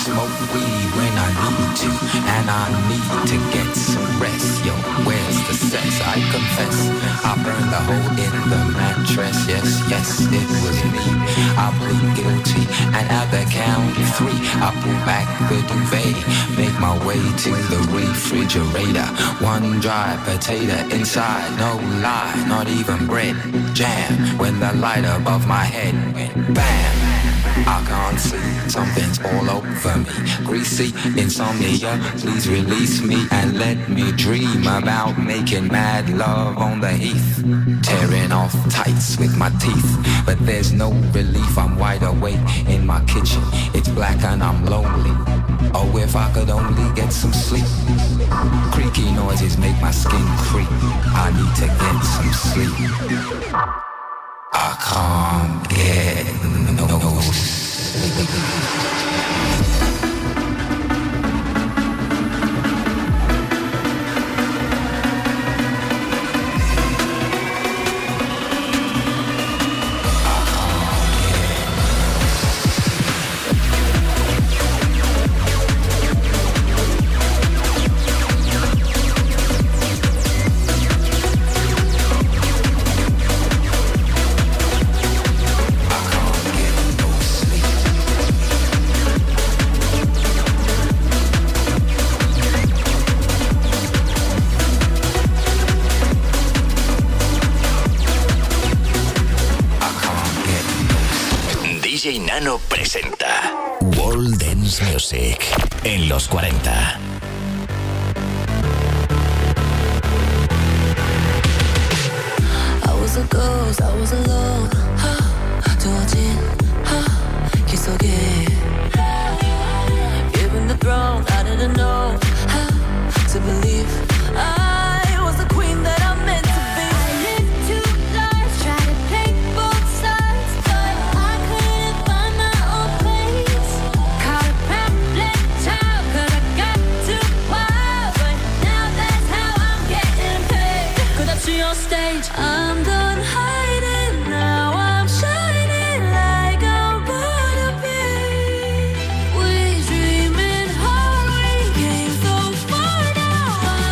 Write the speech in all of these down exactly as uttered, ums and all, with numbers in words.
smoke weed when I need to, and I need to get some rest. Yo, where's the sex? I confess, I burned the hole in the mattress. Yes, yes, it was me. I plead guilty, and at the count of three, I pull back the duvet, make my way to the refrigerator. One dry potato inside, no lie, not even bread. Jam when the light above my head went bam. I can't sleep, something's all over me. Greasy insomnia, please release me and let me dream about making mad love on the heath. Tearing off tights with my teeth, but there's no relief. I'm wide awake in my kitchen, it's black and I'm lonely. Oh, if I could only get some sleep. Creaky noises make my skin creep. I need to get some sleep. I can't get no sleep. D J Nano presenta World Dance Music en los cuarenta. I was a ghost, I was alone. 두어진 길 속에 given the throne, I didn't know how to believe I was the queen that I meant to be. I lived two lives, tried to play both sides, but I couldn't find my own place. Caught a pamphlet child, 'cause I got too wild, but now that's how I'm getting paid. 끝없이 on stage, I'm done hiding, now I'm shining like I'm born to be. We dreaming hard, we came so far, now I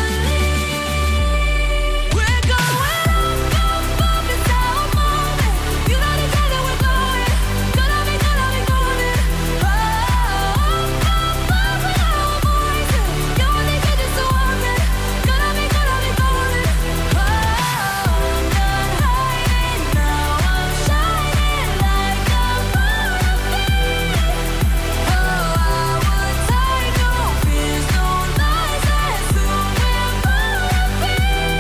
believe we're going up, up, up, it's our moment. You know the day that we're going, gonna be, gonna be going. Oh, up, up, up, with our voices. You only get this to want it. Gonna be, gonna be going. Oh, I'm done hiding, now I'm shining like I'm born to be. Oh, I would take no fears, no lies, and soon we're born to be.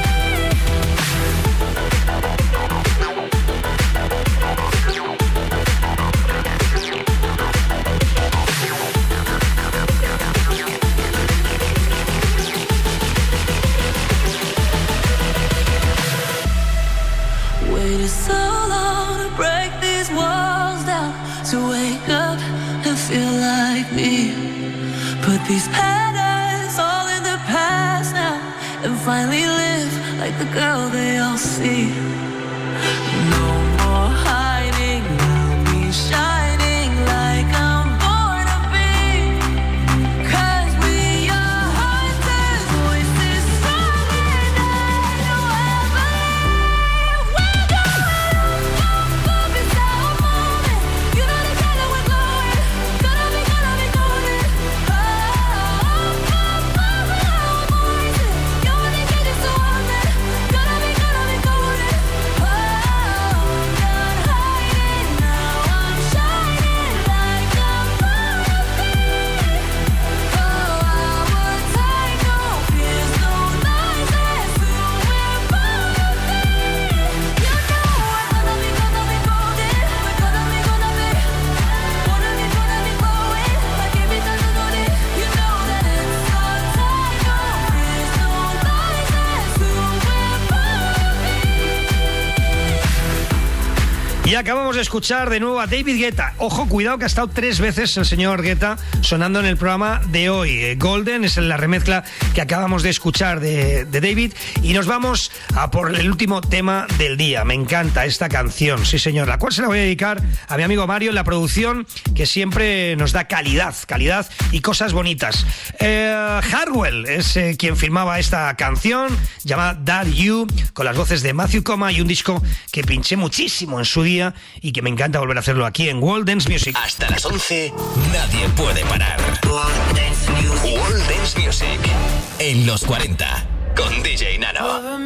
Waited so long to break these walls down, to wake up and feel like me. Put these patterns all in the past now, and finally live like the girl they all see. No more hiding, now me shining like I'm born to be. 'Cause we are hunters, voices stronger than you ever believe. We're going up, up, it's our moment. You know the day that we're going, gonna be, gonna be going. Oh, up, up, up, with our voices. You only get this to want it. Gonna be, gonna be going. Y acabamos de escuchar de nuevo a David Guetta. Ojo, cuidado que ha estado tres veces el señor Guetta sonando en el programa de hoy. Golden es la remezcla que acabamos de escuchar de, de David. Y nos vamos a por el último tema del día. Me encanta esta canción, sí señor, la cual se la voy a dedicar a mi amigo Mario en la producción, que siempre nos da calidad, calidad y cosas bonitas. Eh, Hardwell es eh, quien filmaba esta canción llamada That You, con las voces de Matthew Coma, y un disco que pinché muchísimo en su día y que me encanta volver a hacerlo aquí en World Dance Music. Hasta las once, nadie puede parar. World Dance Music, World Dance Music en los cuarenta con D J Nano.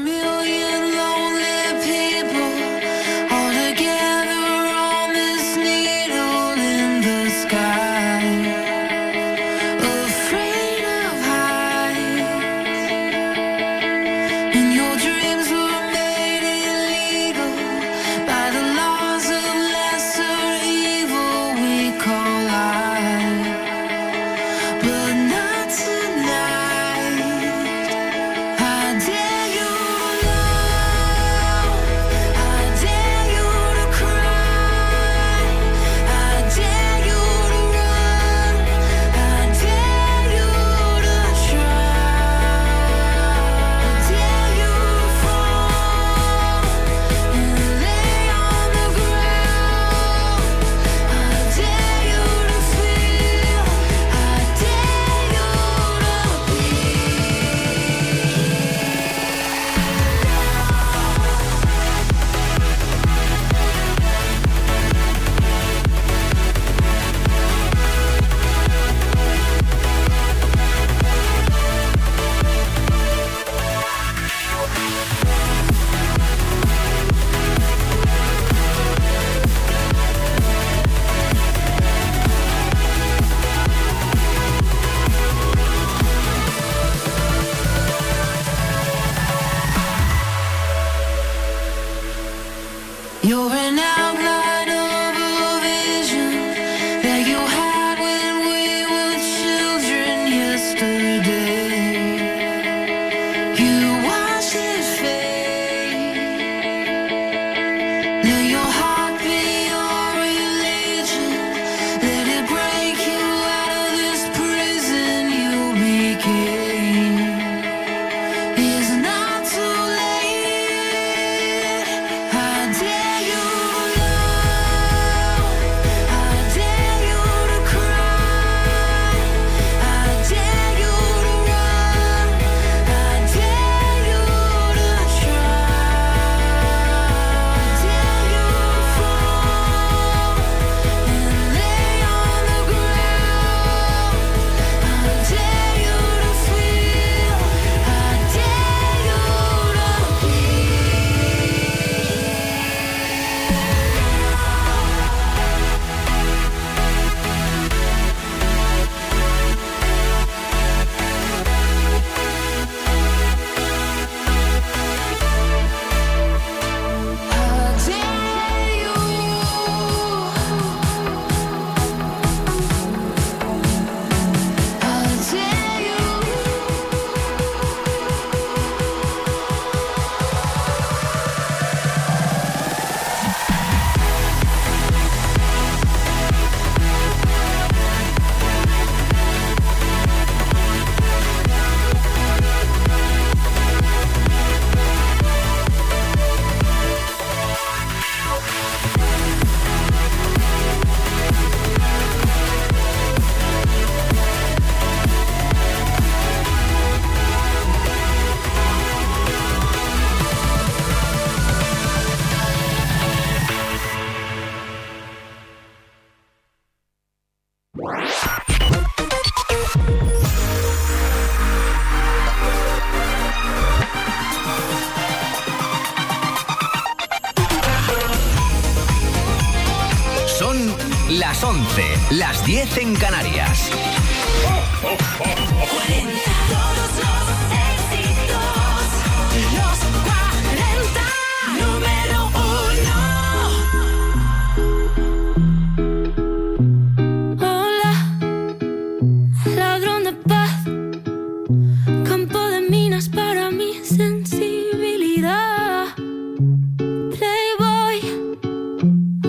Las once, las diez en Canarias. Oh, oh, oh, oh. cuarenta, todos los éxitos, los cuarenta, número uno. Hola, ladrón de paz, campo de minas para mi sensibilidad. Playboy,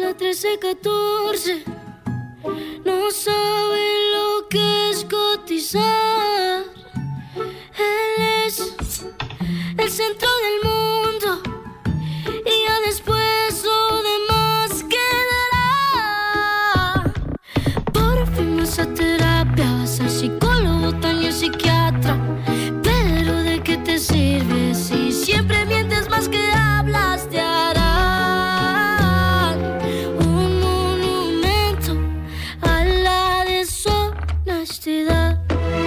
la trece catorce. No sabe lo que es cotizar. Él es el centro del mundo y ya después lo demás quedará. Por fin vas a terapia, vas al psicólogo, también psiquiatra. Pero ¿de qué te sirve si siempre mientes más que hablas? Te harán un monumento a la deshonestidad.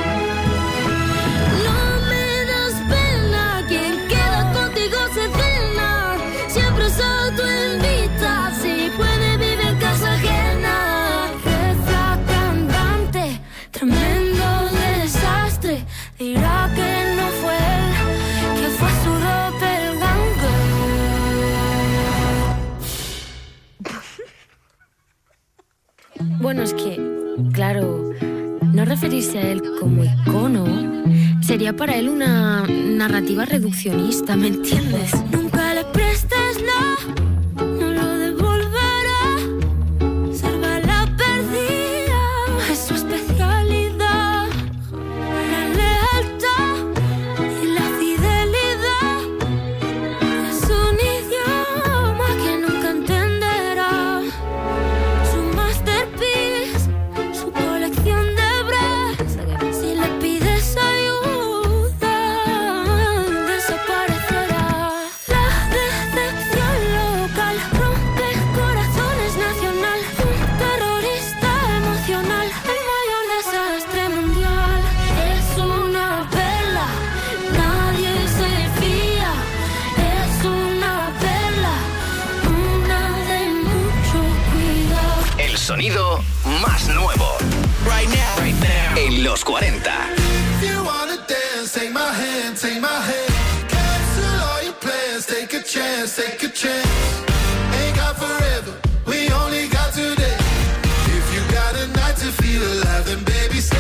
No me das pena, quien queda contigo se cena. Siempre se autoinvita, si puede vivir en casa ajena. Reza cantante, tremendo desastre. Dirá que no fue él, que fue su doppelganger. Bueno, es que, claro, no referirse a él como icono sería para él una narrativa reduccionista, ¿me entiendes? Nunca le prestes la, no lo devolverá. Salva la perdida, es su especialidad. La lealtad y la fidelidad es un idioma que nunca entenderá. Su masterpiece, su colección de bras. Si le pides ayuda, desaparecerá. La decepción local rompe corazones nacional. Un terrorista emocional, el mayor desastre mundial. Es una perla, nadie se fía. Es una perla, una de mucho cuidado. El sonido más nuevo. Right now. Right now. En los cuarenta. If you wanna dance, take my hand, take my hand. Cancel all your plans, take a chance, take a chance. Ain't got forever, we only got today. If you got a night to feel alive, then baby stay.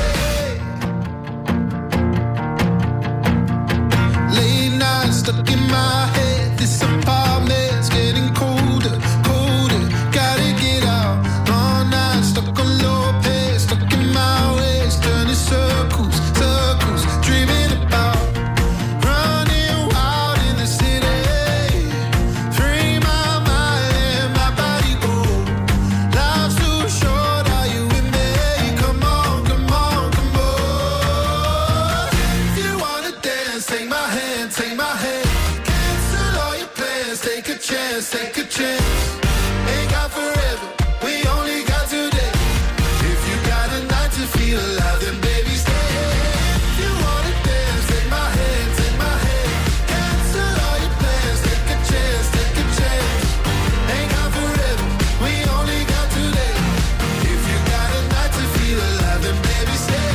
Late nights stuck in my head, this apartment's getting colder, colder. Gotta get out, all night stuck on low pace, stuck in my ways, turning circles, circles, dreaming about running wild in the city. Free my mind and my body go. Life's too short, are you with me? Come on, come on, come on. If you wanna dance, take my hand, take my hand. Cancel all your plans, take a chance, take a chance. Ain't got forever, we only got today. If you got a night to feel alive, then baby stay. If you wanna dance, take my hand, take my hand. Cancel all your plans, take a chance, take a chance. Ain't got forever, we only got today. If you got a night to feel alive, then baby stay.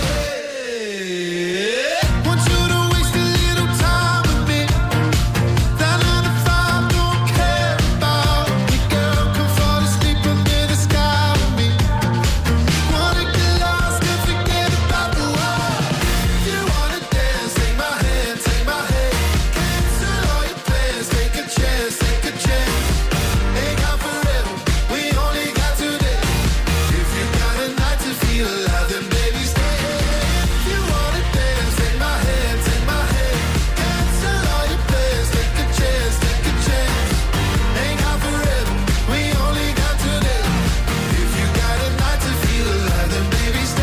Want you to waste a little time with me. That nine to five don't care about me, girl. Come fall asleep under the sky with me. Wanna get lost and forget about the world. If you wanna dance, take my hand, take my hand. Cancel all your plans, take a chance, take a chance. Ain't got forever, we only got today. If you got a night to feel alive, then baby stay. If you wanna dance, take my hand, take my hand. Cancel all your plans, take a chance, take a chance. Ain't got forever, we only got today. If you got a night to feel alive, then baby stay.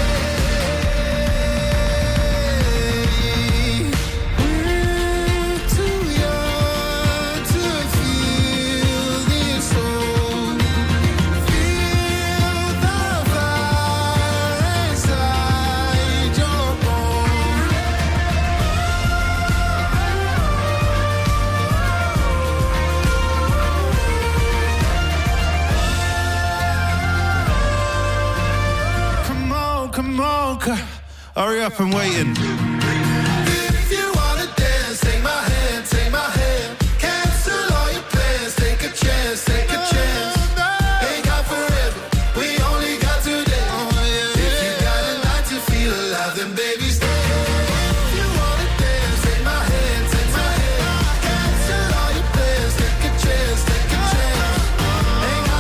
We're too young to feel this old. Feel the fire inside your bones. Come on, come on, c- hurry up, I'm waiting. If you wanna dance, take my hand, take my hand. Cancel all your plans, take a chance, take a chance. Ain't got forever, we only got today. If you got a night to feel alive, then baby stay. If you wanna dance, take my hand, take my hand. Cancel all your plans, take a chance, take a chance. Ain't got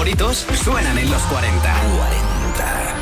favoritos suenan en los cuarenta. cuarenta.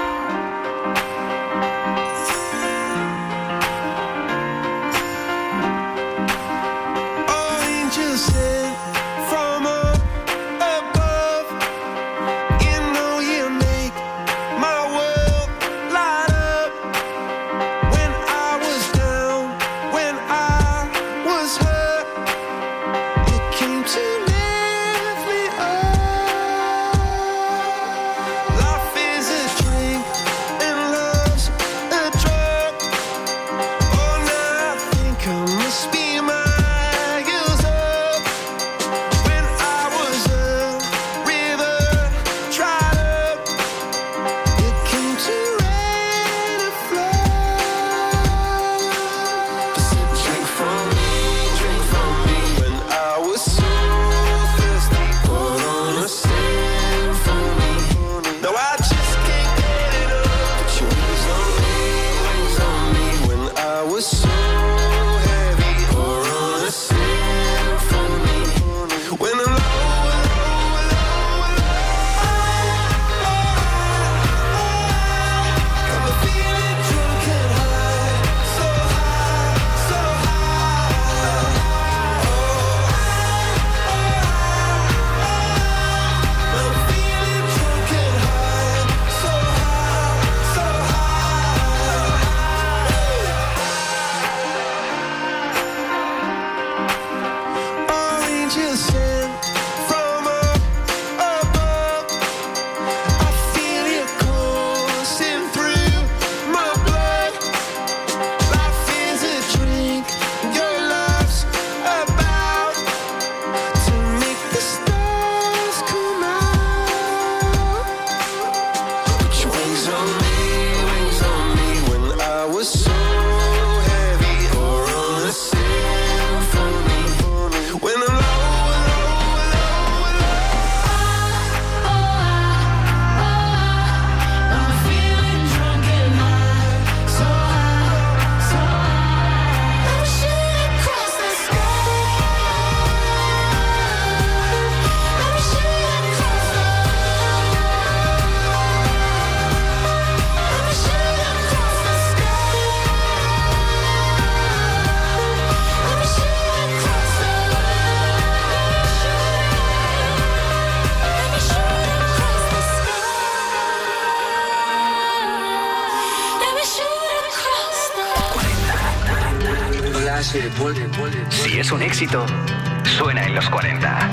Si es un éxito, suena en los cuarenta.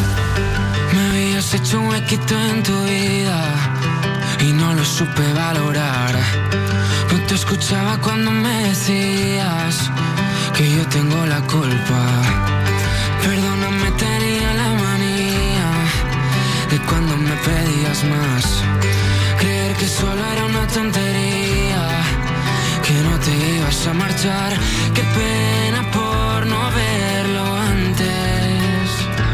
Me habías hecho un huequito en tu vida y no lo supe valorar. No te escuchaba cuando me decías que yo tengo la culpa. Perdóname, tenía la manía de cuando me pedías más. Creer que solo era una tontería, que no te ibas a marchar. Qué pena por no verlo antes.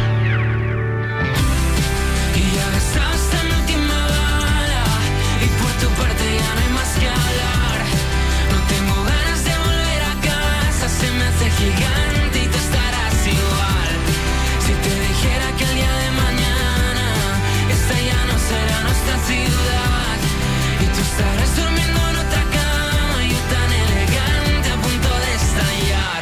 Y ya gastaste mi última bala y por tu parte ya no hay más que hablar. No tengo ganas de volver a casa, se me hace gigante y tú estarás igual. Si te dijera que el día de mañana esta ya no será nuestra ciudad y tú estarás durmiendo en otra cama, yo tan elegante a punto de estallar.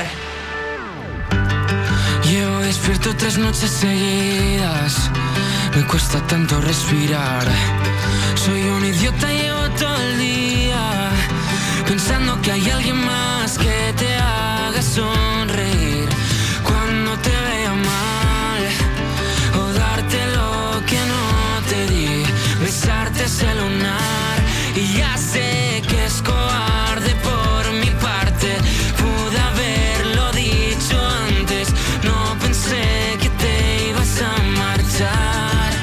Llevo despierto tres noches seguidas, me cuesta tanto respirar. Soy un idiota, llevo todo el día pensando que hay alguien más que te haga sonreír cuando te vea mal, o darte lo que no te di, besarte ese lunar. Y ya sé que es cobarde por mi parte, pude haberlo dicho antes, no pensé que te ibas a marchar.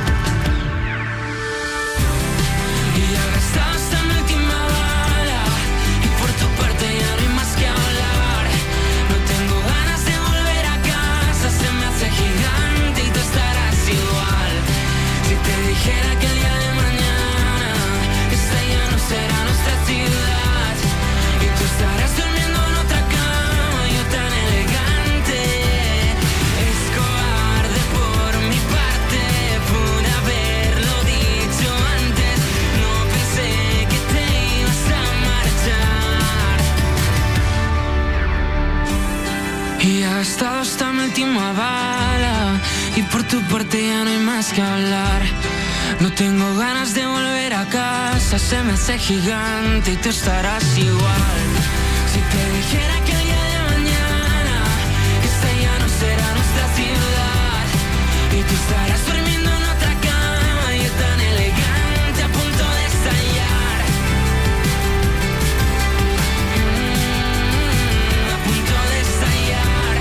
Y ya gastaste mi última bala y por tu parte ya no hay más que hablar. gastado hasta mi última bala y por tu parte ya no hay más que hablar. No tengo ganas de volver a casa, se me hace gigante y tú estarás igual. Si te dijera que el día de mañana esta ya no será nuestra ciudad y tú estarás durmiendo en otra cama, yo tan elegante a punto de estallar. Mm, a punto de estallar.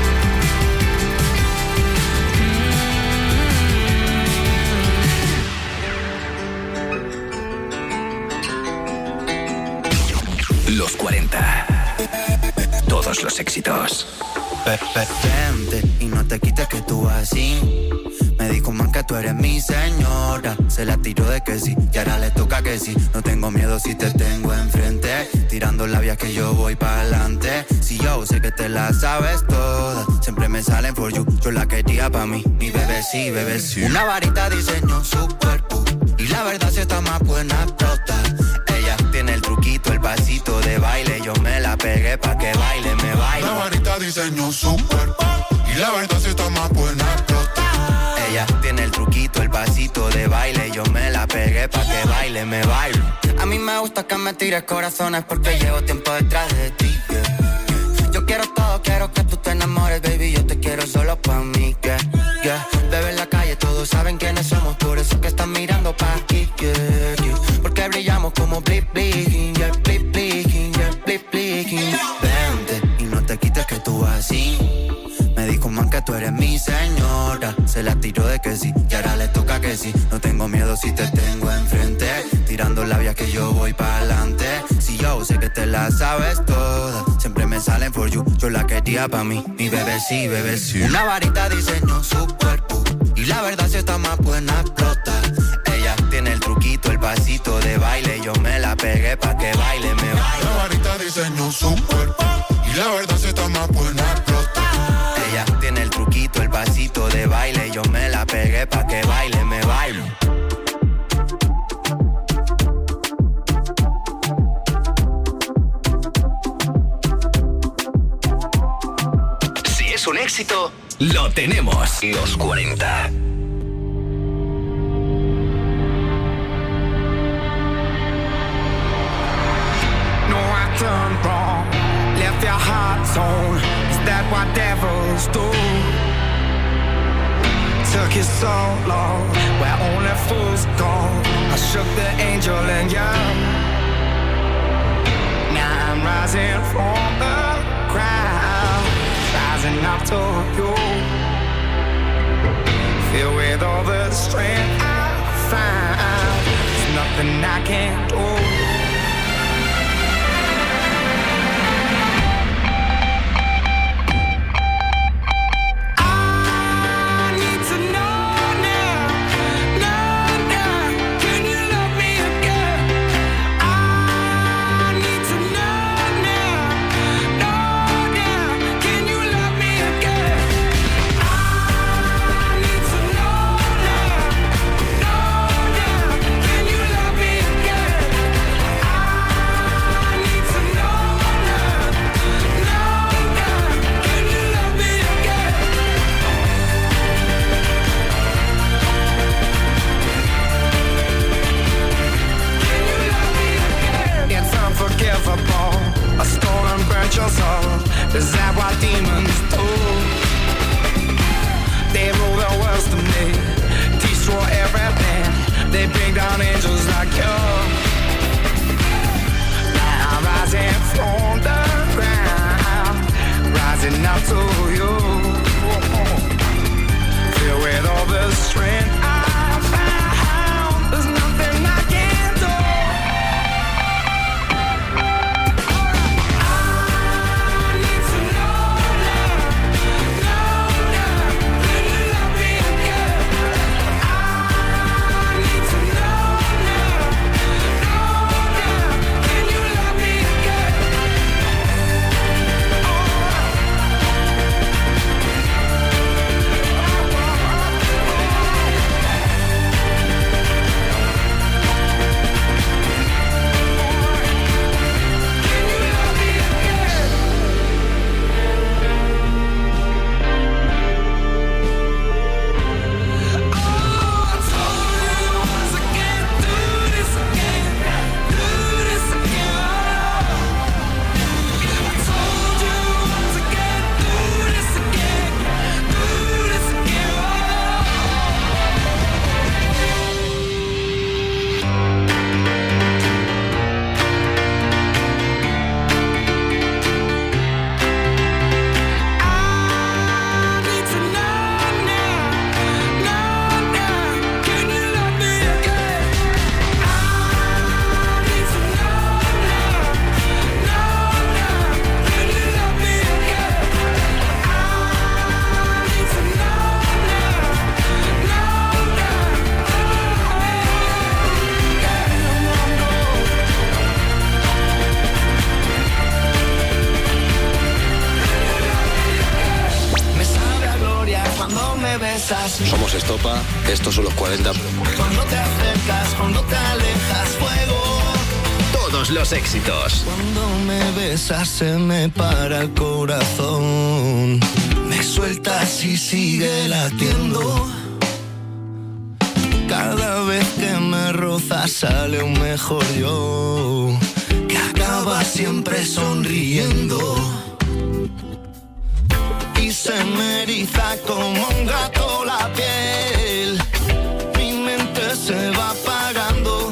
Mm. Los cuarenta. Todos los éxitos. Vente y no te quites que tú así. Me dijo man que tú eres mi señora. Se la tiró de que sí y ahora le toca que sí. No tengo miedo si te tengo enfrente, tirando labias que yo voy pa'lante. Si yo sé que te la sabes toda, siempre me salen for you. Yo la quería pa' mí, mi bebé sí, bebé sí. Una varita diseñó su cuerpo y la verdad si está más buena explota. Ella tiene el truquito, el pasito de baile. Yo me la pegué pa' que baile, me baile. La varita diseñó su cuerpo y la verdad si está más buena explota. Ella tiene el truquito, el pasito de baile. Yo me la pegué pa' que baile, me baile. A mí me gusta que me tires corazones porque llevo tiempo detrás de ti, yeah. Yo quiero todo, quiero que tú te enamores, baby. Yo te quiero solo pa' mí, yeah, yeah. Bebé en la calle, todos saben quiénes somos. Por eso que están mirando pa' aquí, yeah, yeah. Porque brillamos como blip, blinking, yeah, blip, blinking, yeah, blip, blinking. Vente y no te quites que tú así. Me dijo man que tú eres mi señora. Se la tiró de que sí y ahora le toca que sí. No tengo miedo si te tengo enfrente, tirando labias que yo voy pa'lante. Si yo sé que te la sabes toda, siempre me salen for you. Yo la quería pa' mí, mi bebé sí, bebé sí. Una varita diseñó su cuerpo y la verdad si está más buena explota. Ella tiene el truquito, el pasito de baile. Yo me la pegué pa' que baile, me baile. La varita diseñó su cuerpo y la verdad si está más buena explota. Ella tiene el truquito, el pasito de baile. Yo me la pegué pa' que baile, me baile. Si es un éxito, lo tenemos. Los cuarenta. No, I turned wrong, left your heart torn. Is that what devils do? Took you so long, where only fools go. I shook the angel and young. Now I'm rising from the ground, rising up to you. Filled with all the strength I found, there's nothing I can't do. A stolen burnt your soul. Is that what demons do? They rule the world to me, destroy everything. They bring down angels like you. Now I'm rising from the ground, rising up to you. Filled with all the strength I found, there's nothing I can't do. besas. Somos Estopa, estos son los cuarenta. Cuando te acercas, cuando te alejas, fuego. Todos los éxitos. Cuando me besas se me para el corazón. Me sueltas y sigue latiendo. Cada vez que me rozas sale un mejor yo, que acaba siempre sonriendo. Y se me eriza como un gato la piel. Mi mente se va apagando.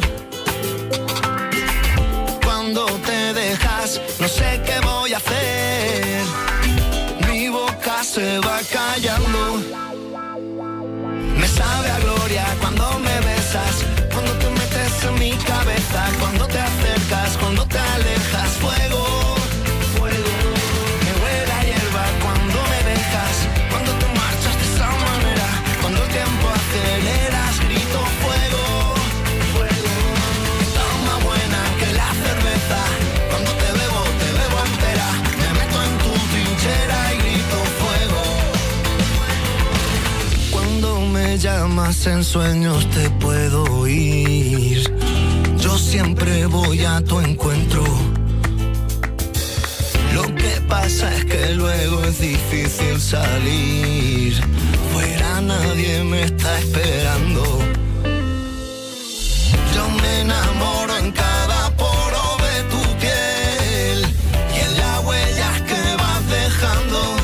Cuando te dejas, no sé qué voy a hacer. Mi boca se va callando. Me sabe a gloria cuando me besas, cuando te metes en mi cabeza, cuando te acercas, cuando te alejas, fuego, fuego. Me huele a hierba cuando me dejas, cuando te marchas de esa manera, cuando el tiempo aceleras, grito fuego, fuego. Está más buena que la cerveza, cuando te bebo, te bebo entera, me meto en tu trinchera y grito fuego. Cuando me llamas en sueños te puedo oír. Yo siempre voy a tu encuentro. Lo que pasa es que luego es difícil salir. Fuera nadie me está esperando. Yo me enamoro en cada poro de tu piel y en las huellas que vas dejando.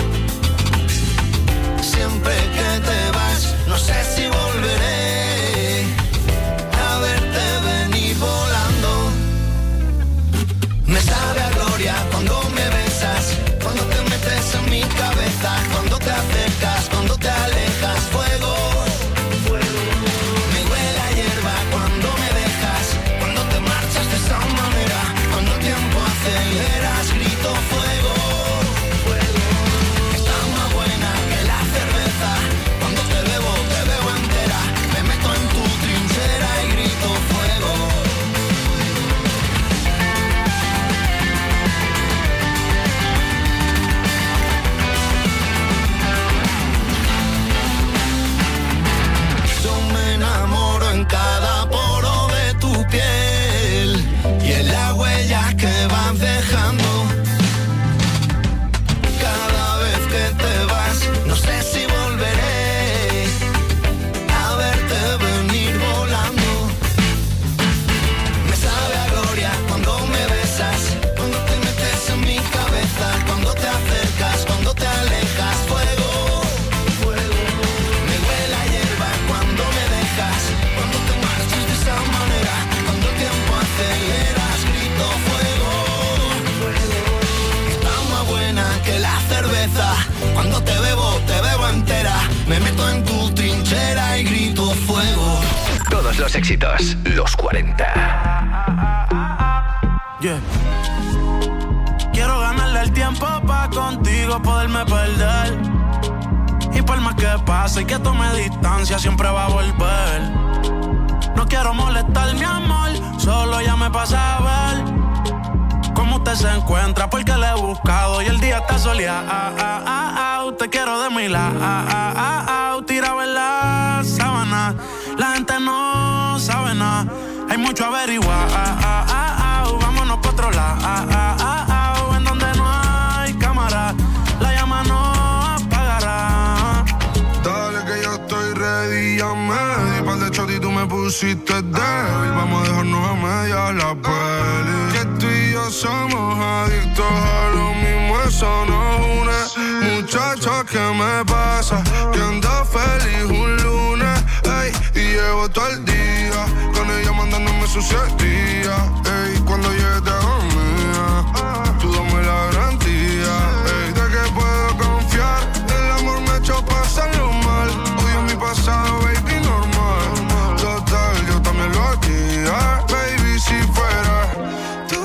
Siempre que te vas, no sé si volveré a verte venir volando. Me sabe a gloria cuando me besas, cuando te metes en mi cabeza, cuando te acercas, cuando te alejas, fuego, fuego. Me huele a hierba cuando me dejas, cuando te marchas de esa manera, cuando el tiempo aceleras, grito fuego, fuego. Está más buena que la cerveza, cuando te bebo, te bebo entera, me meto en tu trinchera y grito fuego. Yo me enamoro en cada poro de tu piel y en las huellas que vas dejando. Cada vez que te vas, no sé si volveré a verte venir volando. Me sabe a gloria cuando me besas, cuando te metes en mi cabeza, cuando te acercas, cuando te alejas, fuego, fuego. Me huele a hierba cuando me dejas, cuando te marchas de esa manera, cuando el tiempo aceleras, grito fuego, fuego. Está más buena que la cerveza, cuando te bebo, te bebo entera, me meto en tu trinchera y grito fuego. Todos los éxitos. Los cuarenta. Yeah. Quiero ganarle el tiempo pa' contigo poderme perder. Y por más que pase y que tome distancia, siempre va a volver. No quiero molestar, mi amor, solo ya me pasa a ver cómo usted se encuentra, porque le he buscado y el día está soleado. Ah, ah, ah, ah, te quiero de mi lado. Ah, ah, ah, ah, tirado en la sábana. La gente no sabe nada, hay mucho averiguar. Ah, ah, ah, ah, vámonos pa' otro lado. Ah, ah, ah, ah, en donde no hay cámara, la llama no apagará. Dale que yo estoy ready, ya me di par de shot y tú me pusiste débil. Vamos a dejarnos a medias la peli. Que tú y yo somos adictos a lo mismo, eso nos une. Muchacha, ¿qué me pasa? Que ando feliz un lunes, ey, y llevo todo el día con ella mandándome sus siete días, ey, cuando llegue te hago mía, tú dame la garantía, ey, de que puedo confiar, el amor me ha hecho pasarlo mal, odio mi pasado, baby, normal, total, yo también lo haría, baby, si fuera tú,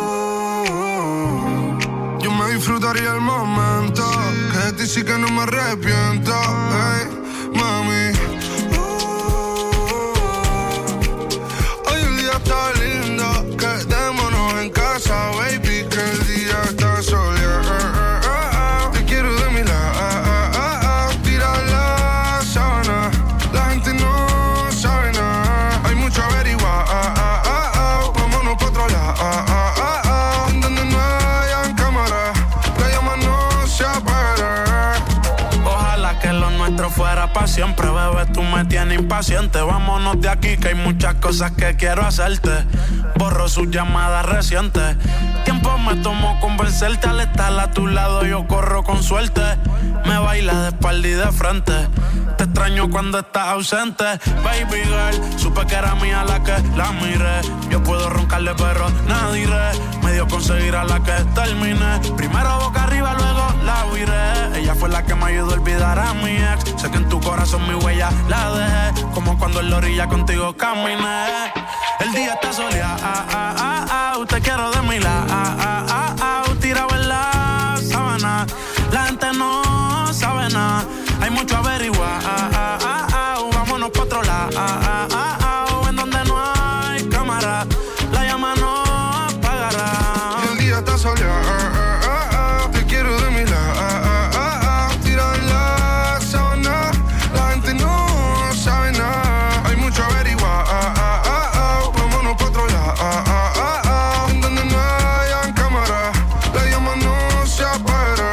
yo me disfrutaría el momento, que de ti sí que no me arrepiento, ey, mami. Está lindo, quedémonos en casa, baby, que el día está soleado. Te quiero de mi lado, tira la pa' siempre, bebé, tú me tienes impaciente. Vámonos de aquí que hay muchas cosas que quiero hacerte. Borro sus llamadas recientes. Tiempo me tomó convencerte. Al estar a tu lado yo corro con suerte. Me baila de espalda y de frente. Te extraño cuando estás ausente. Baby girl, supe que era mía la que la miré. Yo puedo roncarle pero nadie re. Me dio conseguir a la que terminé. Primero boca arriba, luego la viré. Ella fue la que me ayudó a olvidar a mi ex. Sé que en tu corazón mi huella la dejé. Como cuando en la orilla contigo caminé. El día está soleado, ah, ah, ah, ah, te quiero de mi lado, ah, ah, ah, ah, tirado en la sábana. La gente no sabe nada, hay mucho averiguar, ah, ah, ah, ah, vámonos pa' otro lado, ah, ah, ah, ah, en donde no hay cámara, la llama no apagará. El día está soleado, ah, ah, ah, ah, te quiero de mi lado, ah, ah, ah, ah, tirado en la sábana. La gente no sabe nada, hay mucho averiguar, ah, ah, ah, ah, vámonos pa' otro lado, ah, ah, ah, ah, en donde no hayan cámara, la llama no se apagará.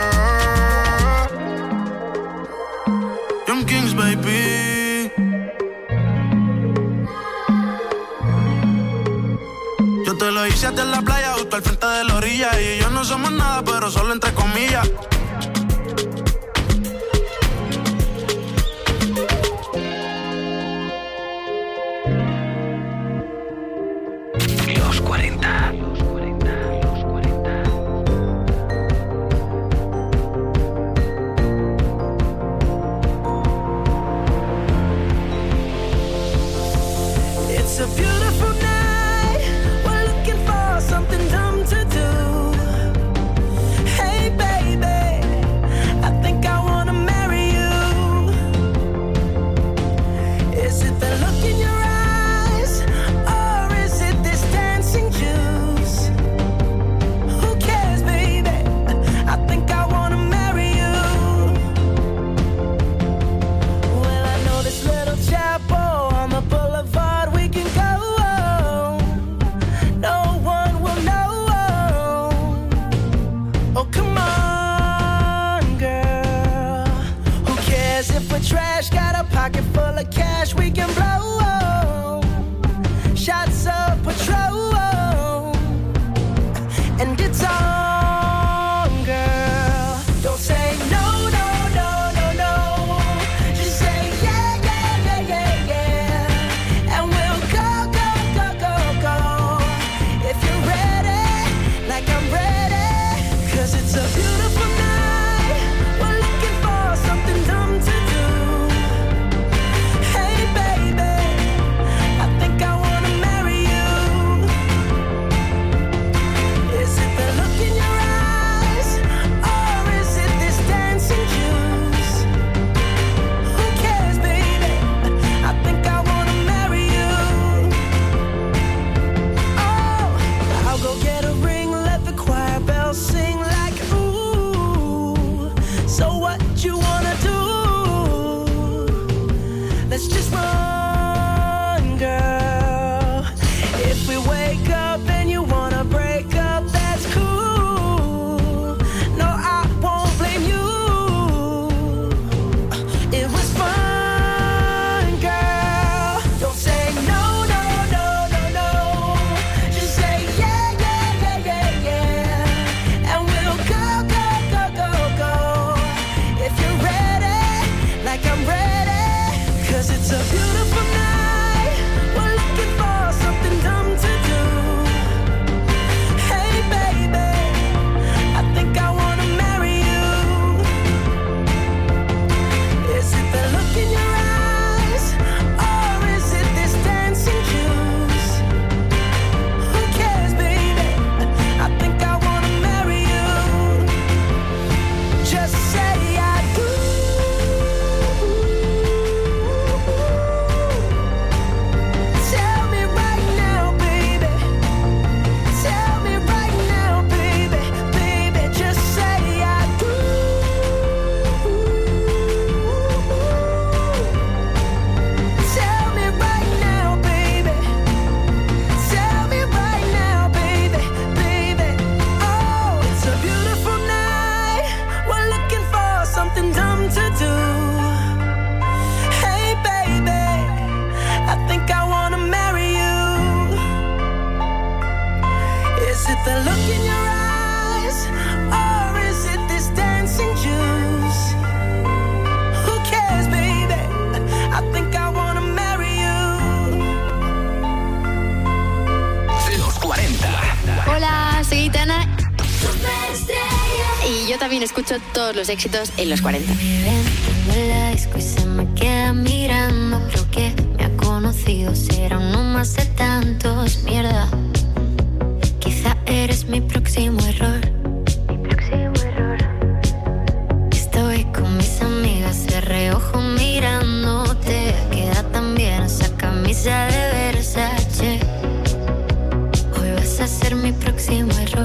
Young Kings, baby. Yo te lo hice hasta en la playa, justo al frente de la orilla. Y yo no somos nada, pero solo entre comillas. Los cuarenta. It's a beautiful night. We're looking for something dumb to do. Hey, baby. yo también escucho todos los éxitos en los cuarenta. En la disco y se me queda mirando. Creo que me ha conocido, será uno más de tantos. Mierda, quizá eres mi próximo error. Mi próximo error. Estoy con mis amigas de reojo mirándote. Queda tan bien esa camisa de Versace. Hoy vas a ser mi próximo error.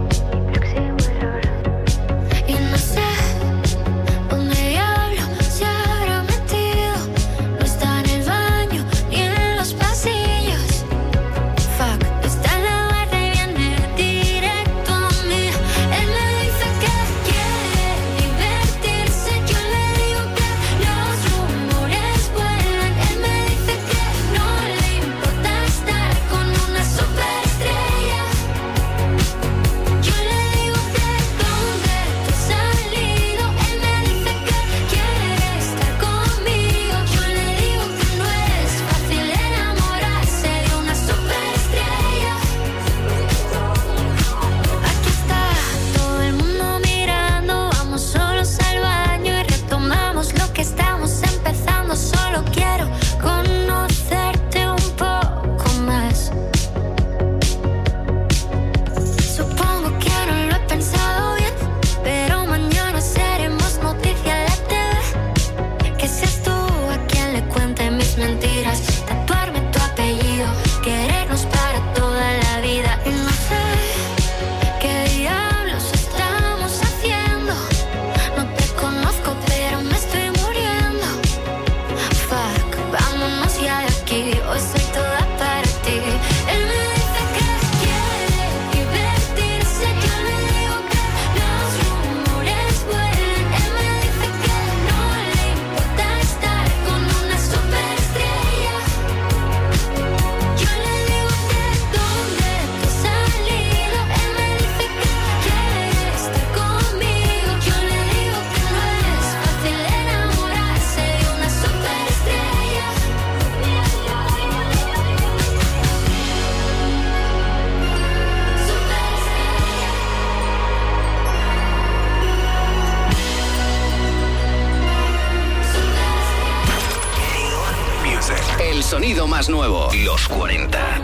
Sonido más nuevo, los cuarenta.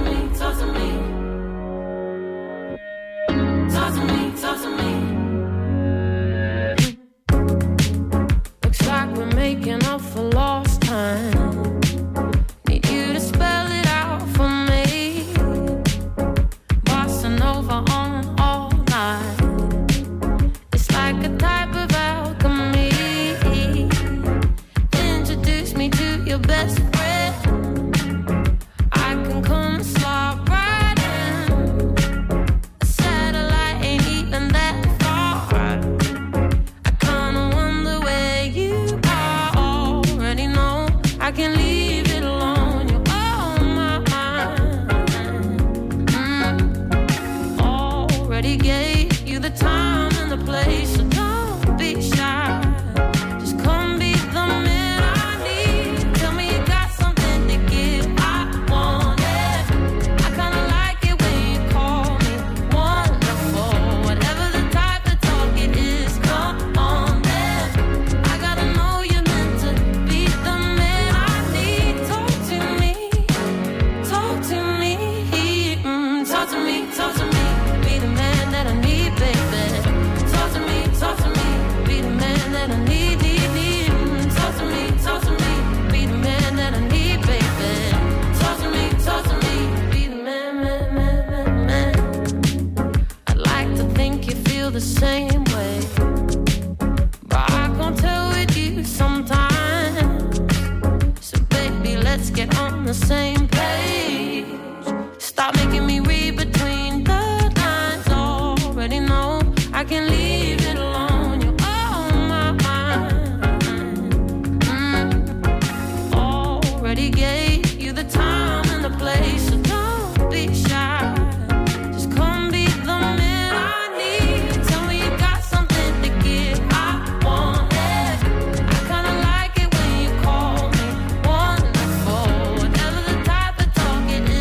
Looks like we're making up for lost time. Need you to spell it out for me. Bossa Nova on all night. It's like a type of alchemy. Introduce me to your best friend.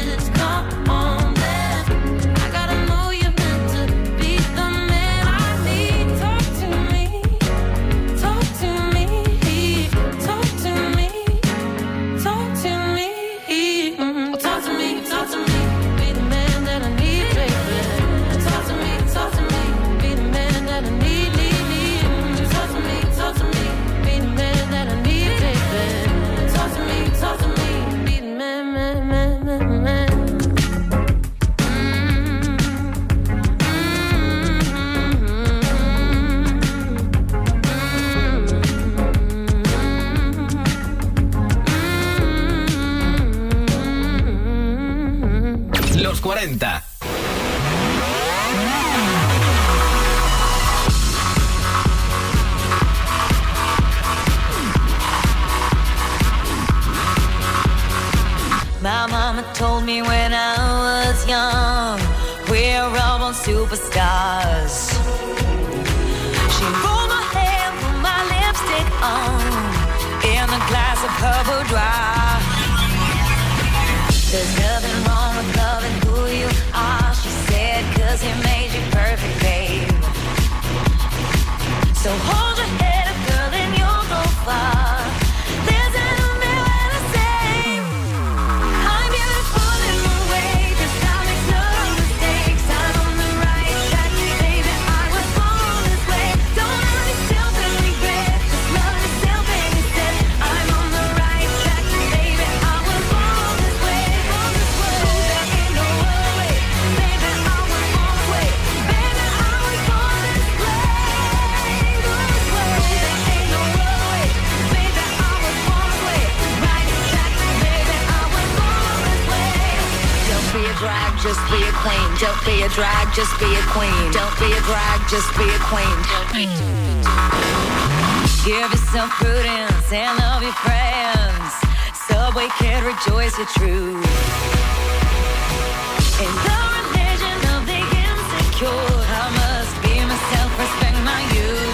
I cuarenta. My mama told me when I was young, we're all born superstars. She rolled my hair, put my lipstick on, in a glass of her boudoir. There's nothing wrong with loving who you are, she said, cause he made you perfect, babe. So hold your head up, girl, and you'll go far. Just be a queen. Don't be a drag, just be a queen. Don't be a drag, just be a queen. Give yourself prudence and love your friends. Subway kid, rejoice your truth. In the religion of the insecure, I must be myself, respect my youth.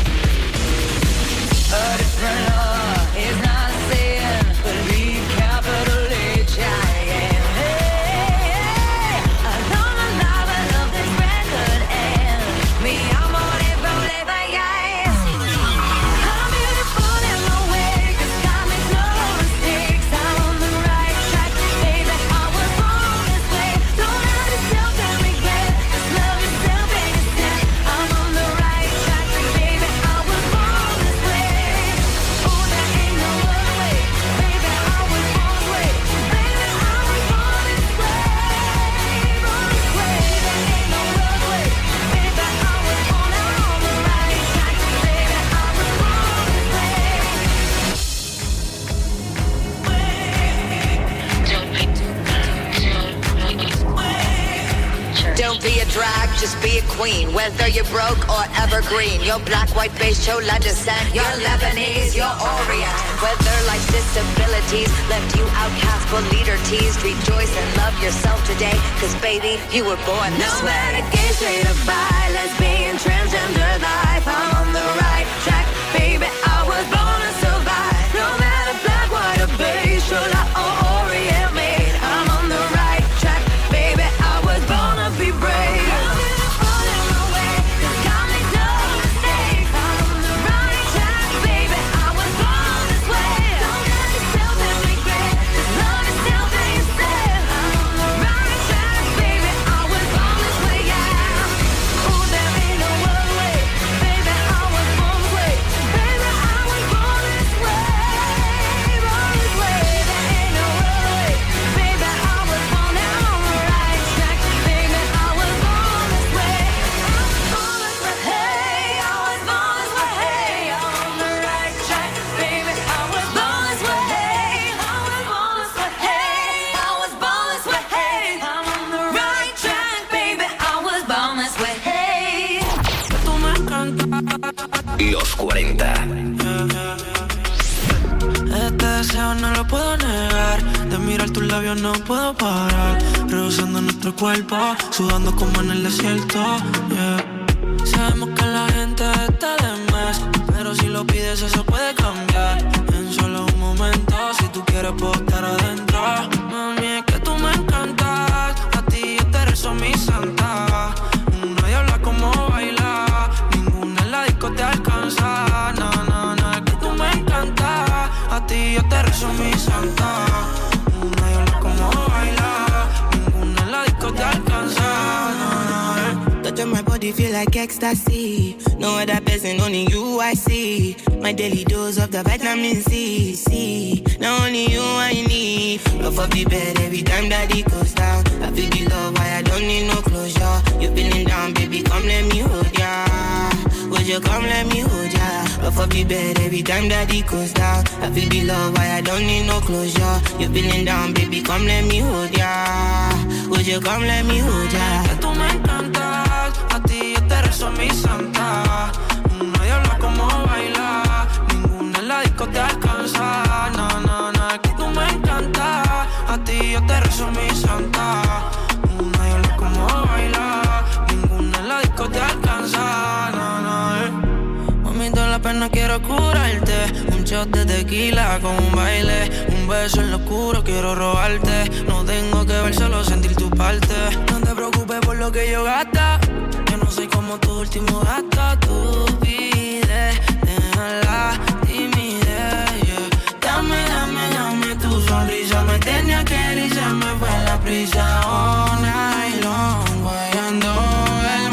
A different law is not a sin. Believe capital H I M. Drag, just be a queen. Whether you're broke or evergreen, you're black, white, beige, chola descent, you're Lebanese, you're Orient. Whether life's disabilities left you outcast but leader teased, rejoice and love yourself today, cause baby, you were born this no way. No matter gay, straight or bi, lesbian, transgender life, I'm on the right track, baby, I was born to survive. No matter black, white or beige, chola or Orient made, I'm on the right track, baby, I was born to be brave. Los cuarenta. Este deseo no lo puedo negar. De mirar tus labios no puedo parar. Rehusando nuestro cuerpo, sudando como en el desierto. Yeah. Sabemos que la gente está de más, pero si lo pides eso puede cambiar. En solo un momento, si tú quieres puedo estar adentro. Mami, es que tú me encantas. A ti yo te rezo mi santa. Nadie habla como baila. Ninguna en la disco te alcanza. No, no, no, es que tú me encantas. A ti yo te rezo mi santa. Nadie habla como baila. Ninguna en la disco te alcanza. No, no, touch on my body feel like ecstasy. No other person, only you I see. My daily dose of the vitamin C. C. Not only you I need. Love of the bed every time that it goes down. I feel the love, why I don't need no closure. You feeling down, baby, come let me hold ya. Would you come let me hold ya? Off of the bed every time that it goes down. I feel the love, why I don't need no closure. You're feeling down, baby, come let me hold ya. Would you come let me hold ya? Que tú me encantas, a ti yo te rezo mi santa. Nadie habla como baila, ninguna en la disco te alcanza. No, no, no, es que tú me encantas, a ti yo te rezo mi santa. Nadie habla como baila, ninguna en la disco te alcanza. No, no, eh. Mami, toda la pena quiero curarte. Un shot de tequila con un baile, un beso en lo oscuro quiero robarte. No tengo que ver, solo sentir tu parte. No te preocupes por lo que yo gasta. Yo no soy como tu último gasto. Tú pides, deja la timidez, yeah. Dame, dame, dame tu sonrisa. Me tenía que ir y se me fue la prisa. All night long, guayando el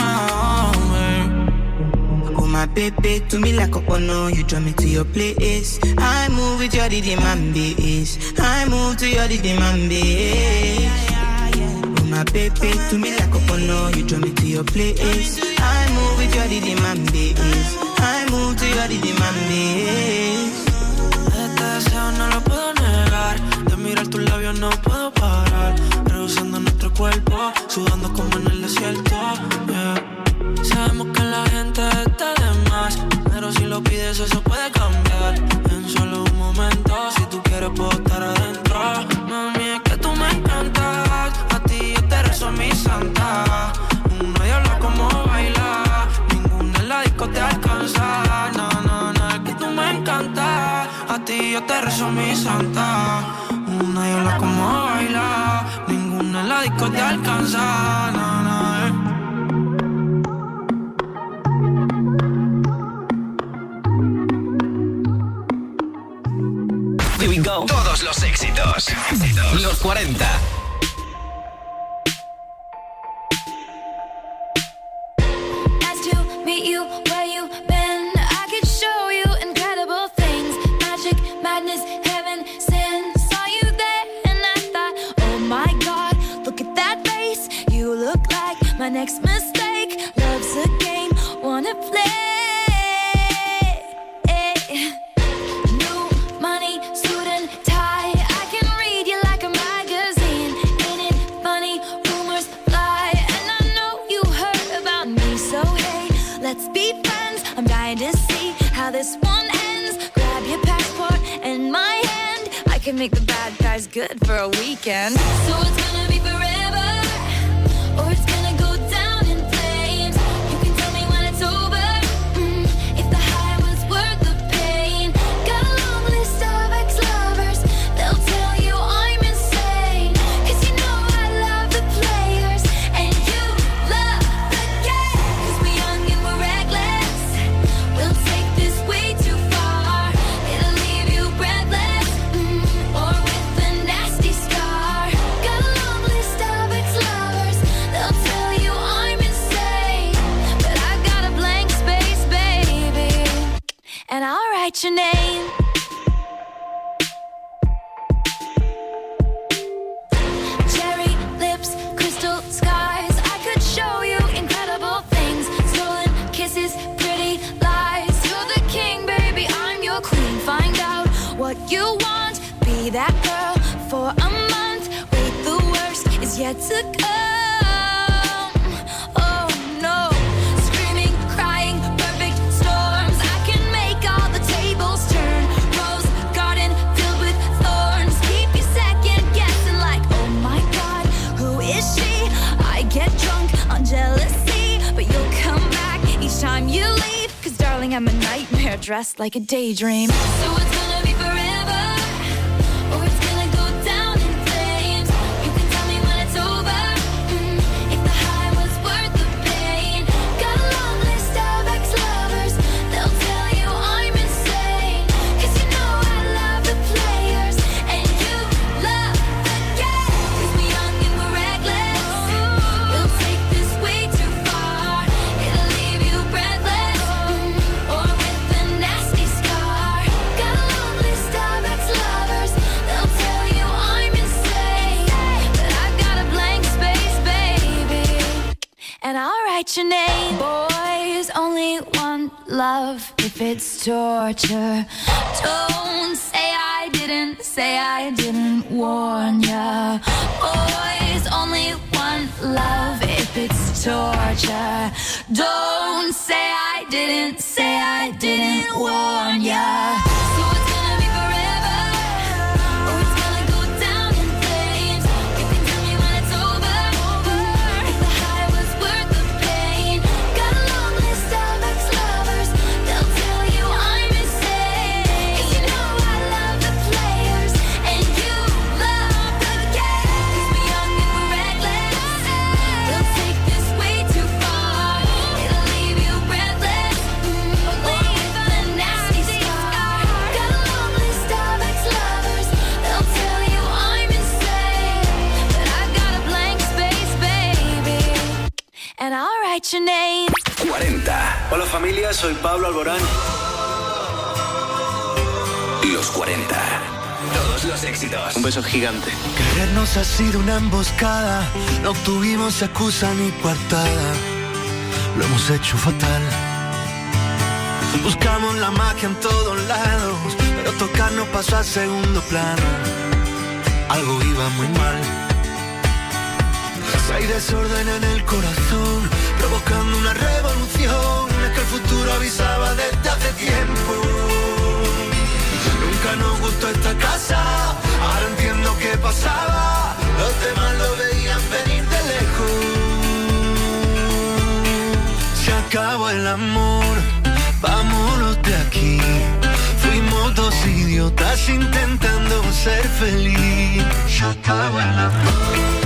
mahón. Oh my baby, to me like a honor. You draw me to your place. I move with your rhythm and bass. I move to your rhythm and bass. My baby, to me like a honor. You draw me to your place. I move with your rhythm and bass. I move to your rhythm and bass. Este deseo no lo puedo negar. De mirar tus labios no puedo parar. Reduciendo nuestro cuerpo, sudando como en el desierto, yeah. Sabemos que la gente está de más, pero si lo pides eso puede cambiar. En solo un momento, si tú quieres puedo estar adentro. Mami, es que tú me encantas. A ti yo te rezo mi santa. Nadie habla como baila, ninguna en la disco te alcanza. No, no, no, es que tú me encantas. A ti yo te rezo mi santa. Nadie habla como baila, ninguna en la disco te alcanza. No, no, eh. Here we go. Todos los éxitos. éxitos. Los cuarenta. Nice to meet you, where you been? I could show you incredible things. Magic, madness, heaven, sin. Saw you there and I thought, oh my God, look at that face. You look like my next mistake. Love's a game, wanna play. Let's be friends, I'm dying to see how this one ends. Grab your passport and my hand, I can make the bad guys good for a weekend. So it's gonna be forever, or it's gonna go down in flames. You can tell me when it's over, mm, if the high was worth the pain. Got a long list of ex-lovers, they'll tell you I'm insane. Cause you know I love the players, and you love the game. Cause we young and we're reckless, we'll take this way too far. It'll leave you breathless, mm, or with a nasty scar. Got a long list of ex-lovers, they'll tell you I'm insane. But I got a blank space, baby, and I'll write your name. Cherry lips, crystal skies, I could show you incredible things. Stolen kisses, pretty lies. You're the king, baby, I'm your queen. Find out what you want, be that girl for a month. Wait, the worst is yet to come. Oh no, screaming, crying, perfect storms. I can make all the tables turn. Rose garden filled with thorns. Keep you second guessing like, oh my God, who is she? I get drunk on jealousy, but you'll come back each time you leave. Cause darling, I'm a nightmare dressed like a daydream. So it's gonna be forever, or it's gonna go down in flames. You can tell me when it's over, mm, if the high was worth the pain. Got a long list of ex-lovers, they'll tell you I'm insane. Cause you know I love the players, and you love the game. Cause we young and we're reckless, we'll take this way too far. It'll leave you breathless, mm, or with a nasty scar. Got a long list of ex-lovers, they'll tell you I'm insane. But I've got a blank space, baby, and I'll write your name. Boys only want love if it's torture. Don't say I didn't, say I didn't warn ya. Boys only want love if it's torture. Don't say I didn't, say I didn't warn ya. So it's gonna be forever, or it's gonna go down in flames. You can tell me when it's over, if the high was worth the pain. Got a long list of ex-lovers, they'll tell you I'm insane. And you know I love the players, and you love the game. 'Cause we're young and we're reckless, they'll take this way too far. It'll leave you breathless, or leave a nasty scar. Got a long list of ex-lovers, they'll tell you I'm insane. But I've got a blank space, baby, and I'll write your name. cuarenta. Hola familia, soy Pablo Alborán. Los cuarenta. Todos los éxitos. Un beso gigante. Querernos ha sido una emboscada, no tuvimos excusa ni coartada, lo hemos hecho fatal. Buscamos la magia en todos lados, pero tocarnos pasó a segundo plano, algo iba muy mal. Si hay desorden en el corazón, provocando una revolución, es que el futuro avisaba desde hace tiempo. Nunca nos gustó esta casa, ahora entiendo qué pasaba, los demás lo veían venir de lejos. Se acabó el amor, vámonos de aquí. Fuimos dos idiotas intentando ser feliz. Se acabó el amor.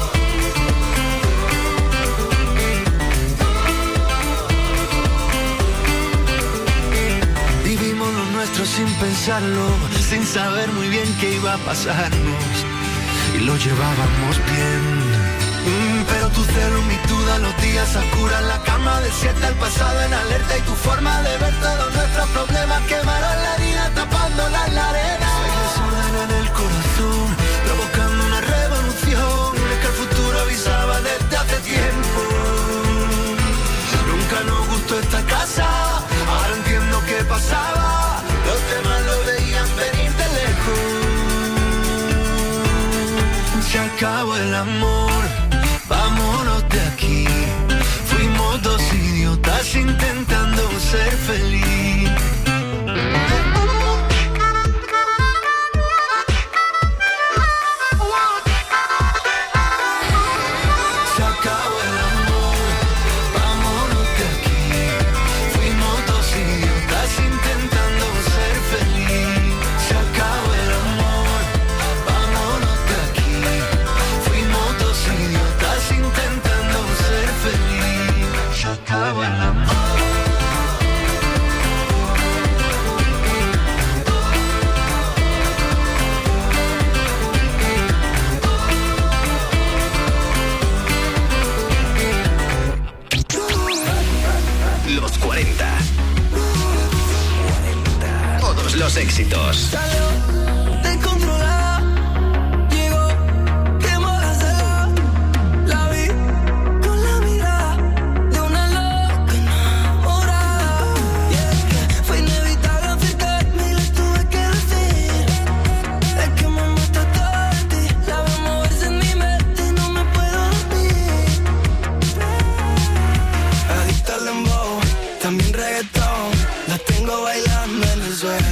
Sin pensarlo, sin saber muy bien qué iba a pasarnos, y lo llevábamos bien. Mm, pero tu celo, mi duda, los días oscuros, la cama desierta, el pasado en alerta, y tu forma de ver todos nuestros problemas quemaron la herida, tapándola en la arena. Hay desorden en el corazón, provocando una revolución, es que el futuro avisaba desde hace tiempo. Nunca nos gustó esta casa, ahora entiendo qué pasaba, los demás lo veían venir de lejos. Se acabó el amor, vámonos de aquí. Fuimos dos idiotas intentando ser feliz. Se acabó el amor, vámonos de aquí. Fuimos dos idiotas intentando ser feliz. Se acabó el amor, vámonos de aquí. Fuimos dos idiotas intentando ser feliz. Se acabó el amor. Los cuarenta. Todos los éxitos. Salió descontrolada, llegó, quemó la sala, la vi con la mirada de una loca enamorada. Y es que fue inevitable acercarme y le tuve que decir, es que me mata todo de ti, la veo moverse en mi mente y no me puedo dormir. Adicta al dembow, también reggaetón, la tengo bailando en el suelo.